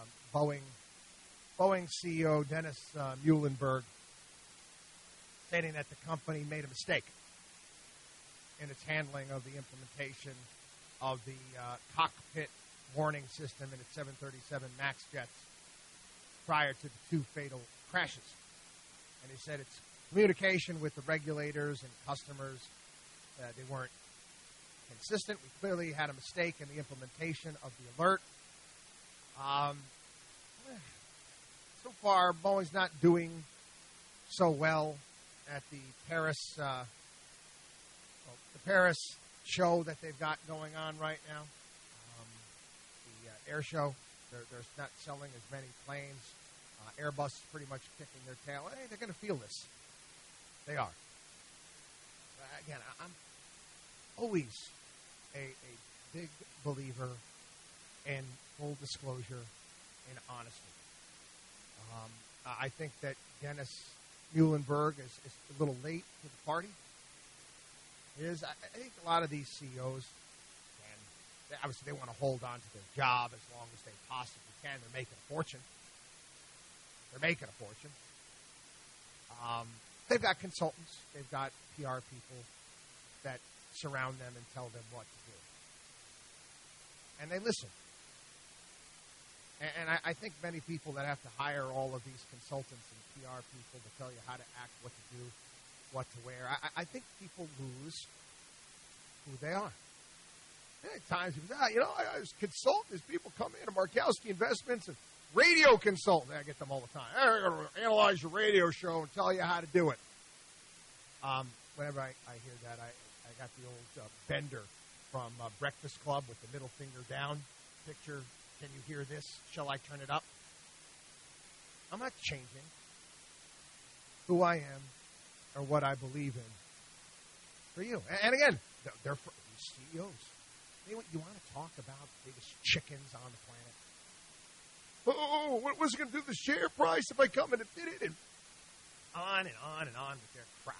Boeing CEO Dennis Muhlenberg stating that the company made a mistake in its handling of the implementation of the cockpit warning system in its 737 MAX jets prior to the two fatal crashes. And he said its communication with the regulators and customers, they weren't consistent. We clearly had a mistake in the implementation of the alert. So far, Boeing's not doing so well at the Paris show that they've got going on right now, the air show. They're not selling as many planes. Airbus is pretty much kicking their tail. Hey, they're going to feel this. They are. Again, I'm always a big believer in full disclosure and honesty. I think that Dennis Muhlenberg is a little late to the party. I think a lot of these CEOs, and obviously they want to hold on to their job as long as they possibly can. They're making a fortune. They've got consultants. They've got PR people that surround them and tell them what to do. And they listen. And I think many people that have to hire all of these consultants and PR people to tell you how to act, what to do, what to wear, I think people lose who they are. And at times, I was consultants. People come in to Markowski Investments and radio consultant. I get them all the time. I'm going to analyze your radio show and tell you how to do it. Whenever I hear that, I got the old Bender from Breakfast Club with the middle finger down picture. Can you hear this? Shall I turn it up? I'm not changing who I am or what I believe in for you. And again, they're for these CEOs. You want to talk about the biggest chickens on the planet? Oh, what's it going to do to the share price if I come in and bid it? And on and on and on with their crap.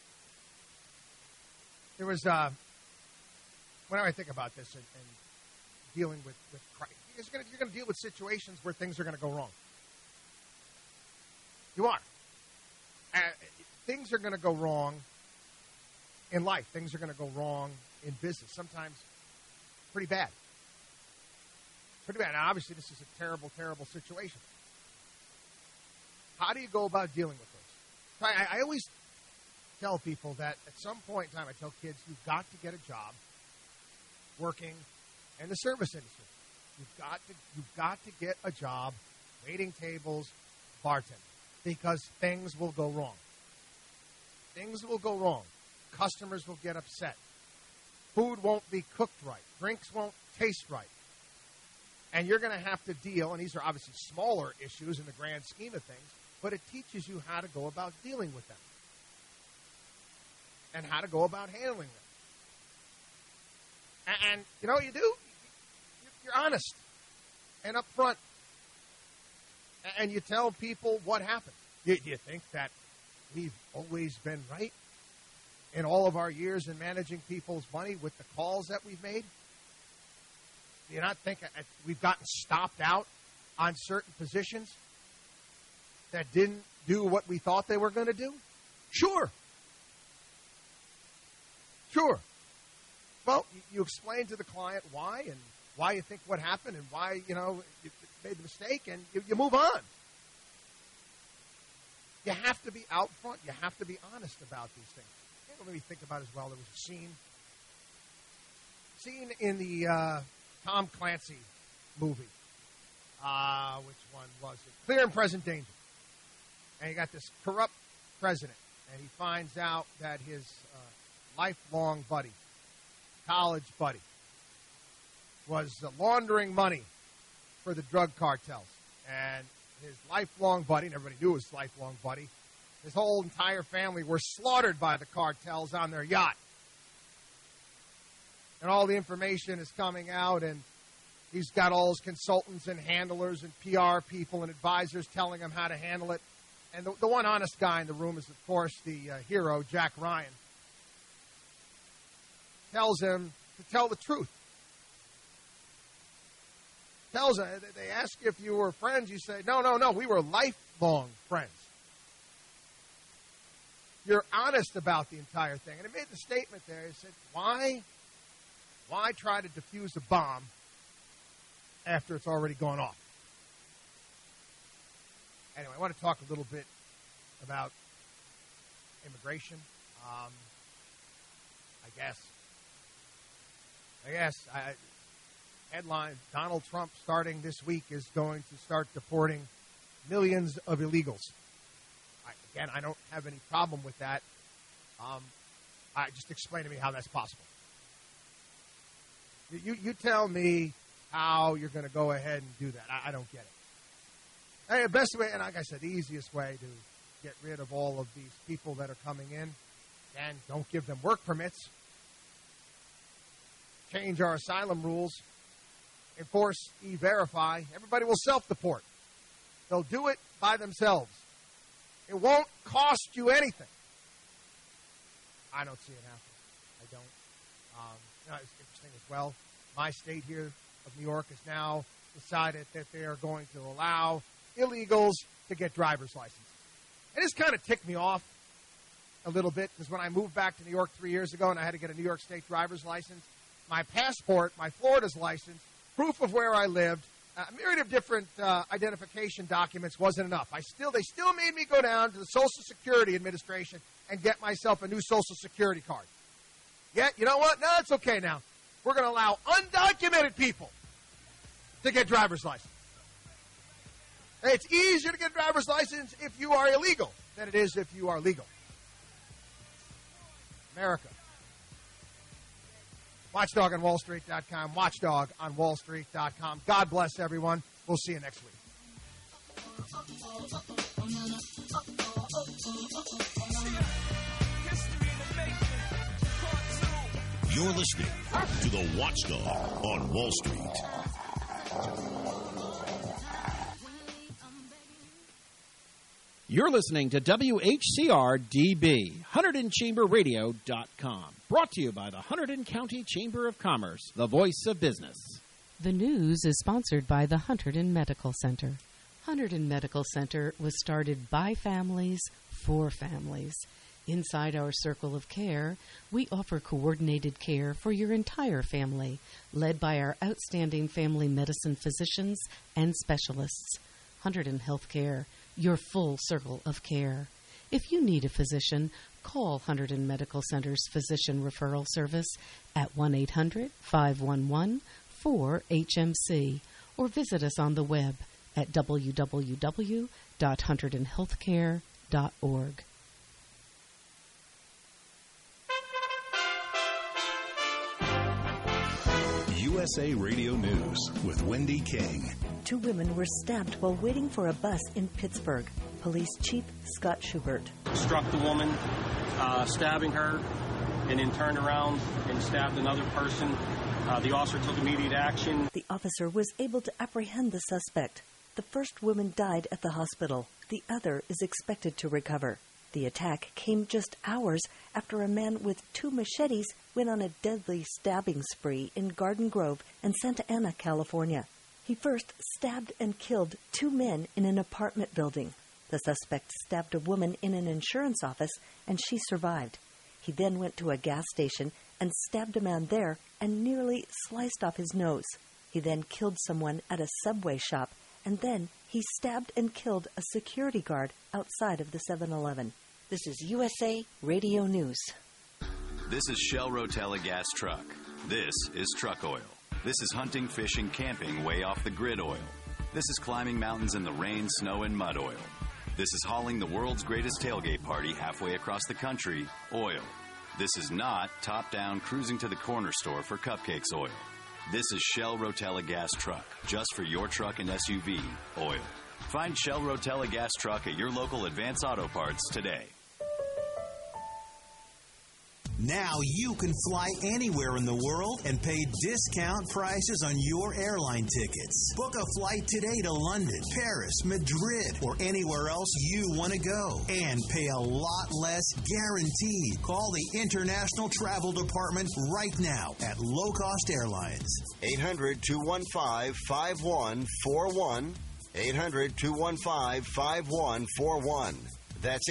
There was, whenever I think about this and dealing with crap, you're going to deal with situations where things are going to go wrong. You are. Things are going to go wrong in life. Things are going to go wrong in business. Sometimes pretty bad. Now, obviously, this is a terrible, terrible situation. How do you go about dealing with those? I always tell people that at some point in time, I tell kids, you've got to get a job working in the service industry. You've got to get a job waiting tables, bartending, because things will go wrong. Things will go wrong. Customers will get upset. Food won't be cooked right. Drinks won't taste right. And you're going to have to deal, and these are obviously smaller issues in the grand scheme of things, but it teaches you how to go about dealing with them and how to go about handling them. And you know what you do? You're honest and upfront. And you tell people what happened. Do you think that we've always been right? in all of our years in managing people's money with the calls that we've made? Do you not think we've gotten stopped out on certain positions that didn't do what we thought they were going to do? Sure. Well, you explain to the client why and why you think what happened and why, you made the mistake, and you move on. You have to be out front. You have to be honest about these things. Let me think about it as well. There was a scene in the Tom Clancy movie. Which one was it? Clear and Present Danger. And you got this corrupt president, and he finds out that his lifelong buddy, college buddy, was laundering money for the drug cartels. And his lifelong buddy, and everybody knew his lifelong buddy, his whole entire family were slaughtered by the cartels on their yacht. And all the information is coming out, and he's got all his consultants and handlers and PR people and advisors telling him how to handle it. And the one honest guy in the room is, of course, the hero, Jack Ryan. Tells him to tell the truth. Tells him, they ask if you were friends, you say, no, we were lifelong friends. You're honest about the entire thing. And it made the statement there. He said, why try to defuse a bomb after it's already gone off? Anyway, I want to talk a little bit about immigration. I guess. Headline, Donald Trump starting this week is going to start deporting millions of illegals. I don't have any problem with that. Just explain to me how that's possible. You tell me how you're going to go ahead and do that. I don't get it. Hey, the best way, and like I said, the easiest way to get rid of all of these people that are coming in, and don't give them work permits, change our asylum rules, enforce E-Verify. Everybody will self-deport. They'll do it by themselves. It won't cost you anything. I don't see it happening. I don't. It's interesting as well. My state here of New York has now decided that they are going to allow illegals to get driver's licenses. And this kind of ticked me off a little bit because when I moved back to New York 3 years ago and I had to get a New York State driver's license, my passport, my Florida's license, proof of where I lived, a myriad of different identification documents wasn't enough. They still made me go down to the Social Security Administration and get myself a new Social Security card. Yet, you know what? No, it's okay now. We're going to allow undocumented people to get driver's license. It's easier to get a driver's license if you are illegal than it is if you are legal. America. Watchdog on WallStreet.com. Watchdog on WallStreet.com. God bless everyone. We'll see you next week. You're listening to the Watchdog on Wall Street. You're listening to WHCR-DB, HunterdonChamberRadio.com. Brought to you by the Hunterdon County Chamber of Commerce, the voice of business. The news is sponsored by the Hunterdon Medical Center. Hunterdon Medical Center was started by families for families. Inside our circle of care, we offer coordinated care for your entire family, led by our outstanding family medicine physicians and specialists. Hunterdon Healthcare, your full circle of care. If you need a physician, call Hunterdon Medical Center's Physician Referral Service at 1-800-511-4HMC or visit us on the web at www.hunterdonhealthcare.org. USA Radio News with Wendy King. 2 women were stabbed while waiting for a bus in Pittsburgh. Police Chief Scott Schubert struck the woman, stabbing her, and then turned around and stabbed another person. The officer took immediate action. The officer was able to apprehend the suspect. The first woman died at the hospital. The other is expected to recover. The attack came just hours after a man with 2 machetes went on a deadly stabbing spree in Garden Grove and Santa Ana, California. He first stabbed and killed 2 men in an apartment building. The suspect stabbed a woman in an insurance office, and she survived. He then went to a gas station and stabbed a man there and nearly sliced off his nose. He then killed someone at a Subway shop, and then he stabbed and killed a security guard outside of the 7-Eleven. This is USA Radio News. This is Shell Rotella gas truck. This is truck oil. This is hunting, fishing, camping way off the grid oil. This is climbing mountains in the rain, snow, and mud oil. This is hauling the world's greatest tailgate party halfway across the country, oil. This is not top-down cruising to the corner store for cupcakes oil. This is Shell Rotella gas truck, just for your truck and SUV, oil. Find Shell Rotella gas truck at your local Advance Auto Parts today. Now you can fly anywhere in the world and pay discount prices on your airline tickets. Book a flight today to London, Paris, Madrid, or anywhere else you want to go. And pay a lot less guaranteed. Call the International Travel Department right now at Low Cost Airlines. 800-215-5141. 800-215-5141. That's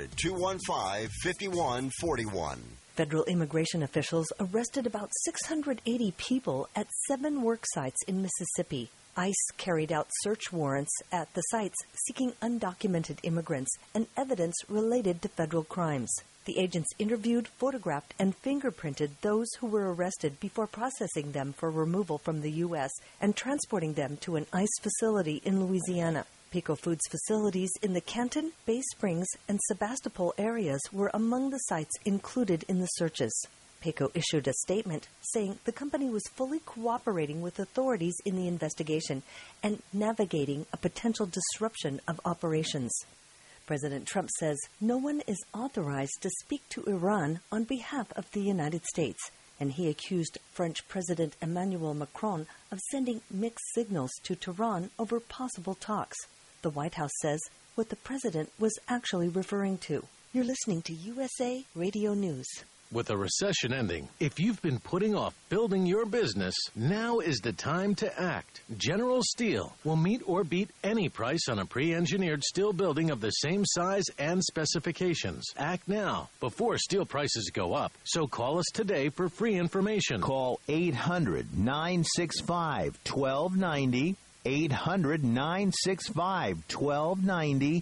800-215-5141. Federal immigration officials arrested about 680 people at 7 work sites in Mississippi. ICE carried out search warrants at the sites seeking undocumented immigrants and evidence related to federal crimes. The agents interviewed, photographed, and fingerprinted those who were arrested before processing them for removal from the U.S. and transporting them to an ICE facility in Louisiana. Pico Foods facilities in the Canton, Bay Springs, and Sebastopol areas were among the sites included in the searches. Pico issued a statement saying the company was fully cooperating with authorities in the investigation and navigating a potential disruption of operations. President Trump says no one is authorized to speak to Iran on behalf of the United States, and he accused French President Emmanuel Macron of sending mixed signals to Tehran over possible talks. The White House says what the president was actually referring to. You're listening to USA Radio News. With a recession ending, if you've been putting off building your business, now is the time to act. General Steel will meet or beat any price on a pre-engineered steel building of the same size and specifications. Act now, before steel prices go up. So call us today for free information. Call 800-965-1290. 800-965-1290,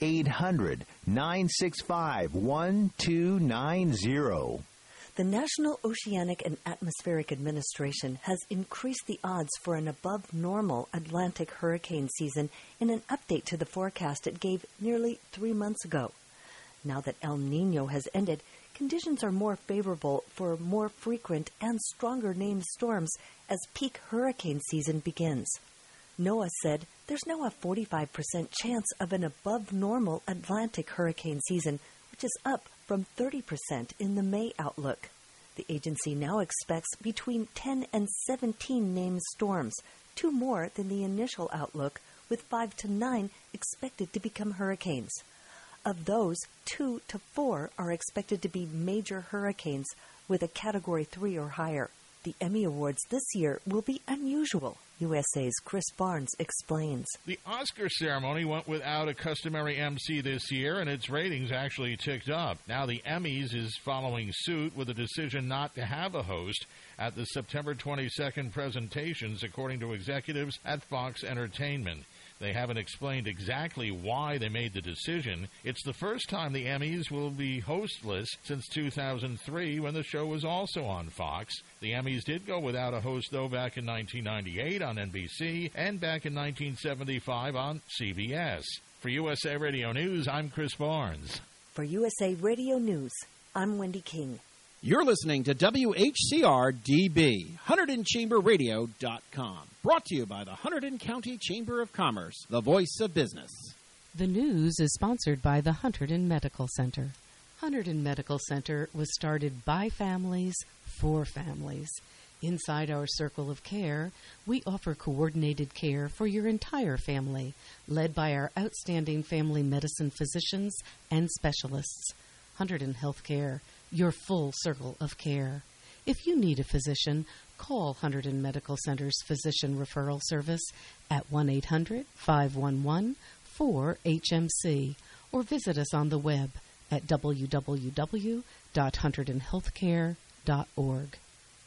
800-965-1290. The National Oceanic and Atmospheric Administration has increased the odds for an above-normal Atlantic hurricane season in an update to the forecast it gave nearly 3 months ago. Now that El Niño has ended, conditions are more favorable for more frequent and stronger named storms as peak hurricane season begins. NOAA said there's now a 45% chance of an above-normal Atlantic hurricane season, which is up from 30% in the May outlook. The agency now expects between 10 and 17 named storms, 2 more than the initial outlook, with 5 to 9 expected to become hurricanes. Of those, 2 to 4 are expected to be major hurricanes with a Category 3 or higher. The Emmy Awards this year will be unusual. USA's Chris Barnes explains. The Oscar ceremony went without a customary MC this year, and its ratings actually ticked up. Now the Emmys is following suit with a decision not to have a host at the September 22nd presentations, according to executives at Fox Entertainment. They haven't explained exactly why they made the decision. It's the first time the Emmys will be hostless since 2003, when the show was also on Fox. The Emmys did go without a host, though, back in 1998 on NBC and back in 1975 on CBS. For USA Radio News, I'm Chris Barnes. For USA Radio News, I'm Wendy King. You're listening to WHCR-DB, HunterdonChamberRadio.com. Brought to you by the Hunterdon County Chamber of Commerce, the voice of business. The news is sponsored by the Hunterdon Medical Center. Hunterdon Medical Center was started by families for families. Inside our circle of care, we offer coordinated care for your entire family, led by our outstanding family medicine physicians and specialists. Hunterdon Healthcare, your full circle of care. If you need a physician, call Hunterdon Medical Center's Physician Referral Service at 1-800-511-4HMC or visit us on the web at www.hunterdonhealthcare.org.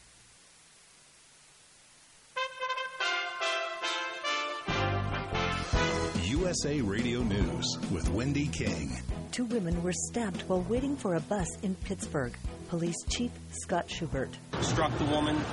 USA Radio News with Wendy King. 2 women were stabbed while waiting for a bus in Pittsburgh. Police Chief Scott Schubert. Struck the woman